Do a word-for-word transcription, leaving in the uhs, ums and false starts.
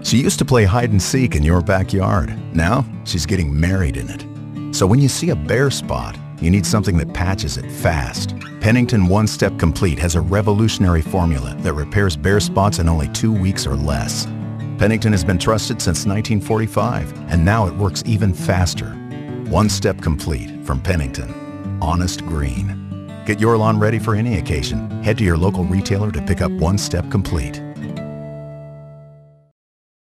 She used to play hide and seek in your backyard. Now, she's getting married in it. So when you see a bare spot, you need something that patches it fast. Pennington One Step Complete has a revolutionary formula that repairs bare spots in only two weeks or less. Pennington has been trusted since nineteen forty-five, and now it works even faster. One Step Complete from Pennington. Honest green. Get your lawn ready for any occasion. Head to your local retailer to pick up One Step Complete.